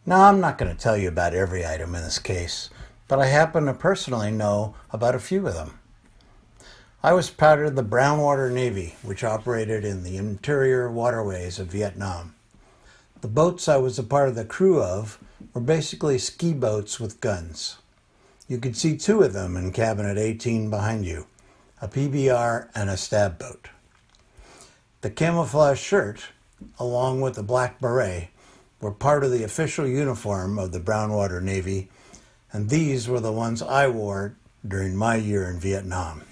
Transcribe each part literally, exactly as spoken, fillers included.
Now, I'm not going to tell you about every item in this case, but I happen to personally know about a few of them. I was part of the Brownwater Navy, which operated in the interior waterways of Vietnam. The boats I was a part of the crew of were basically ski boats with guns. You could see two of them in Cabinet eighteen behind you, a P B R and a stab boat. The camouflage shirt, along with the black beret, were part of the official uniform of the Brownwater Navy, and these were the ones I wore during my year in Vietnam.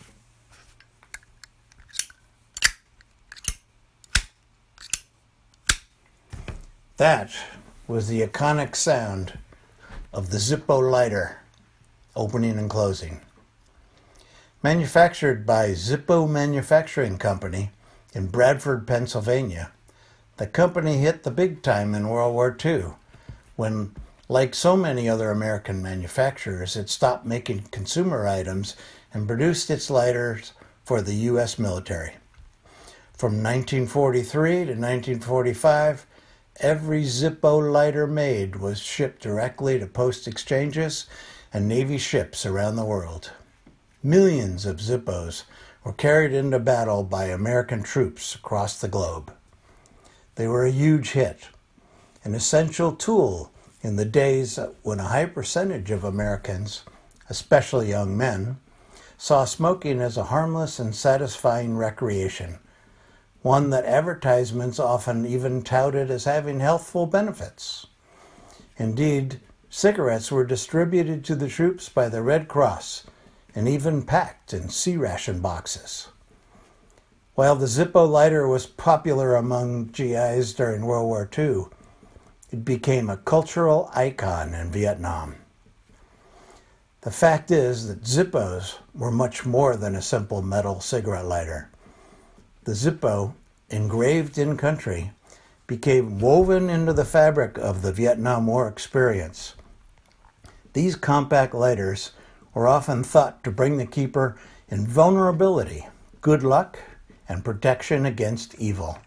That was the iconic sound of the Zippo lighter, opening and closing. Manufactured by Zippo Manufacturing Company in Bradford, Pennsylvania, the company hit the big time in World War Two, when, like so many other American manufacturers, it stopped making consumer items and produced its lighters for the U S military. From nineteen forty-three to nineteen forty-five, every Zippo lighter made was shipped directly to post exchanges and Navy ships around the world. Millions of Zippos were carried into battle by American troops across the globe. They were a huge hit, an essential tool in the days when a high percentage of Americans, especially young men, saw smoking as a harmless and satisfying recreation, one that advertisements often even touted as having healthful benefits. Indeed, cigarettes were distributed to the troops by the Red Cross and even packed in sea ration boxes. While the Zippo lighter was popular among G Is during World War Two, it became a cultural icon in Vietnam. The fact is that Zippos were much more than a simple metal cigarette lighter. The Zippo, engraved in country, became woven into the fabric of the Vietnam War experience. These compact lighters were often thought to bring the keeper invulnerability, good luck, and protection against evil.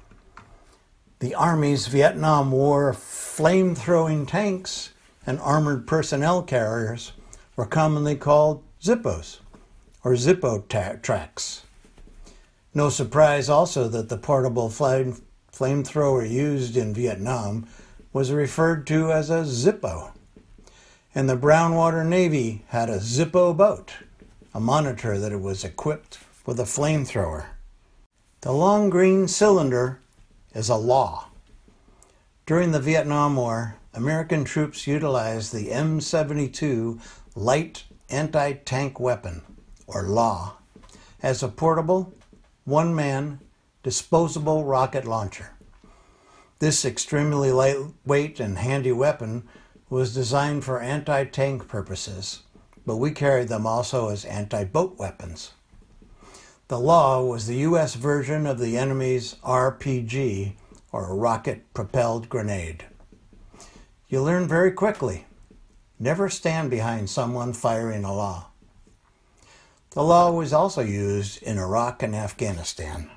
The Army's Vietnam War flame-throwing tanks and armored personnel carriers were commonly called Zippos, or Zippo ta- tracks. No surprise also that the portable flame, flamethrower used in Vietnam was referred to as a Zippo. And the Brownwater Navy had a Zippo boat, a monitor that it was equipped with a flamethrower. The long green cylinder is a law. During the Vietnam War, American troops utilized the M seventy-two Light Anti-Tank Weapon, or LAW, as a portable, one-man, disposable rocket launcher. This extremely lightweight and handy weapon was designed for anti-tank purposes, but we carried them also as anti-boat weapons. The LAW was the U S version of the enemy's R P G, or rocket-propelled grenade. You learn very quickly, never stand behind someone firing a LAW. The LAW was also used in Iraq and Afghanistan.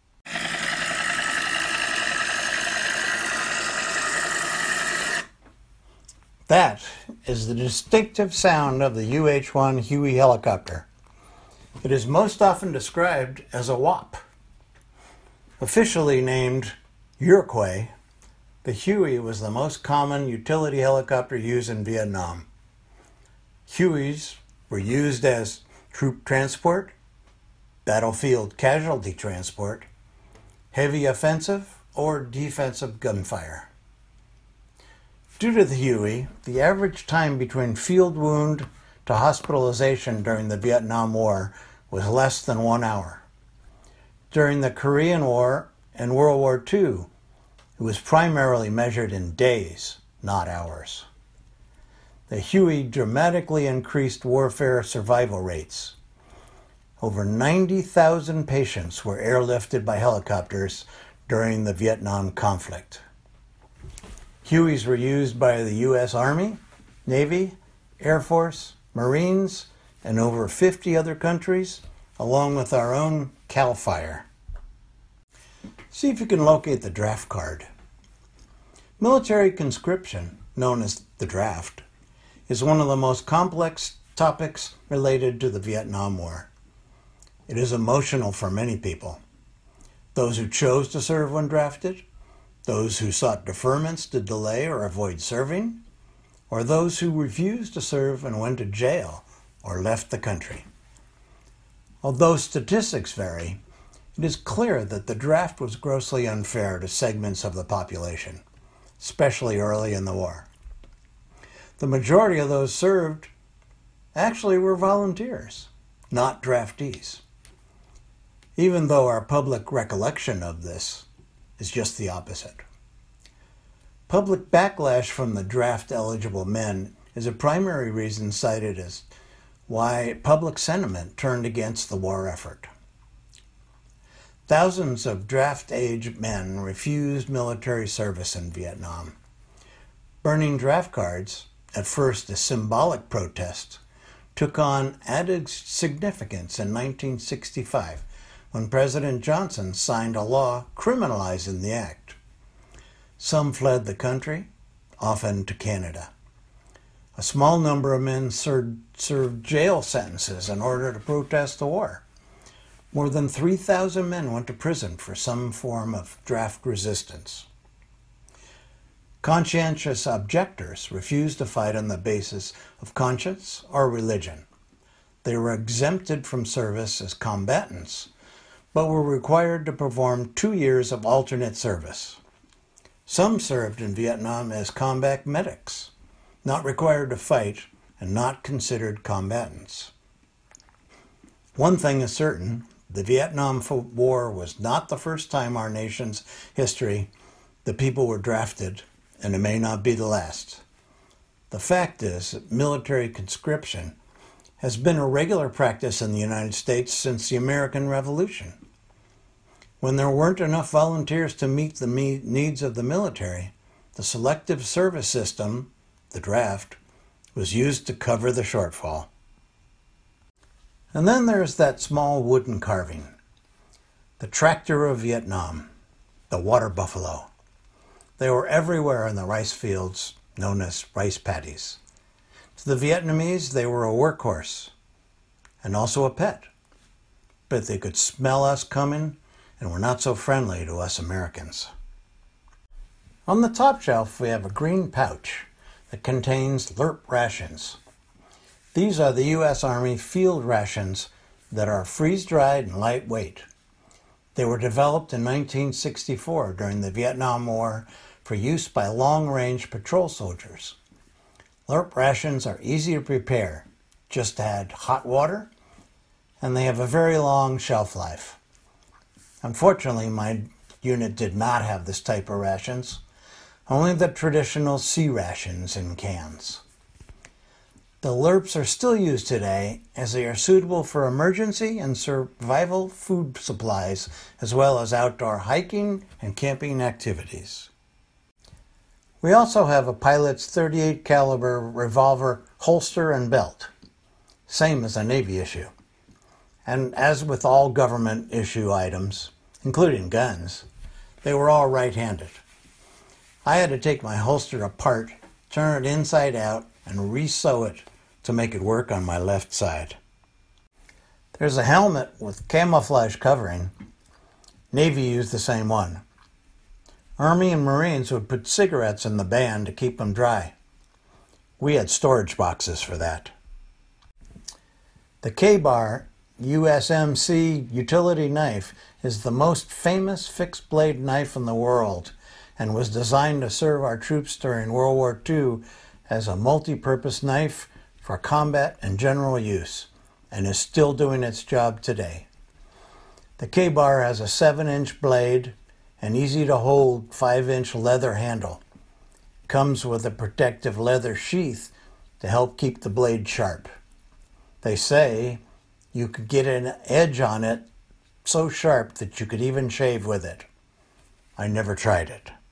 That is the distinctive sound of the U H one Huey helicopter. It is most often described as a W A P. Officially named Iroquois, the Huey was the most common utility helicopter used in Vietnam. Hueys were used as troop transport, battlefield casualty transport, heavy offensive or defensive gunfire. Due to the Huey, the average time between field wound to hospitalization during the Vietnam War was less than one hour. During the Korean War and World War Two, it was primarily measured in days, not hours. The Huey dramatically increased warfare survival rates. Over ninety thousand patients were airlifted by helicopters during the Vietnam conflict. Hueys were used by the U S Army, Navy, Air Force, Marines, and over fifty other countries, along with our own CAL FIRE. See if you can locate the draft card. Military conscription, known as the draft, is one of the most complex topics related to the Vietnam War. It is emotional for many people. Those who chose to serve when drafted, those who sought deferments to delay or avoid serving, or those who refused to serve and went to jail or left the country. Although statistics vary, it is clear that the draft was grossly unfair to segments of the population, especially early in the war. The majority of those served actually were volunteers, not draftees, even though our public recollection of this is just the opposite. Public backlash from the draft-eligible men is a primary reason cited as why public sentiment turned against the war effort. Thousands of draft-age men refused military service in Vietnam. Burning draft cards, at first a symbolic protest, took on added significance in nineteen sixty-five when President Johnson signed a law criminalizing the act. Some fled the country, often to Canada. A small number of men served, served jail sentences in order to protest the war. More than three thousand men went to prison for some form of draft resistance. Conscientious objectors refused to fight on the basis of conscience or religion. They were exempted from service as combatants, but were required to perform two years of alternate service. Some served in Vietnam as combat medics, not required to fight and not considered combatants. One thing is certain, the Vietnam War was not the first time our nation's history the people were drafted, and it may not be the last. The fact is that military conscription has been a regular practice in the United States since the American Revolution. When there weren't enough volunteers to meet the needs of the military, the selective service system, the draft, was used to cover the shortfall. And then there's that small wooden carving, the tractor of Vietnam, the water buffalo. They were everywhere in the rice fields known as rice paddies. To the Vietnamese, they were a workhorse and also a pet, but they could smell us coming and were not so friendly to us Americans. On the top shelf, we have a green pouch that contains L R P rations. These are the U S Army field rations that are freeze-dried and lightweight. They were developed in nineteen sixty-four during the Vietnam War for use by long-range patrol soldiers. L R P rations are easy to prepare. Just add hot water, and they have a very long shelf life. Unfortunately, my unit did not have this type of rations, only the traditional C rations in cans. The L R Ps are still used today as they are suitable for emergency and survival food supplies as well as outdoor hiking and camping activities. We also have a pilot's thirty-eight caliber revolver holster and belt, same as a Navy issue. And as with all government issue items, including guns, they were all right-handed. I had to take my holster apart, turn it inside out, and re-sew it to make it work on my left side. There's a helmet with camouflage covering. Navy used the same one. Army and Marines would put cigarettes in the band to keep them dry. We had storage boxes for that. The Ka-Bar U S M C utility knife is the most famous fixed blade knife in the world and was designed to serve our troops during World War Two as a multi-purpose knife for combat and general use, and is still doing its job today. The Ka-Bar has a seven inch blade and easy-to-hold five inch leather handle. Comes with a protective leather sheath to help keep the blade sharp. They say you could get an edge on it so sharp that you could even shave with it. I never tried it.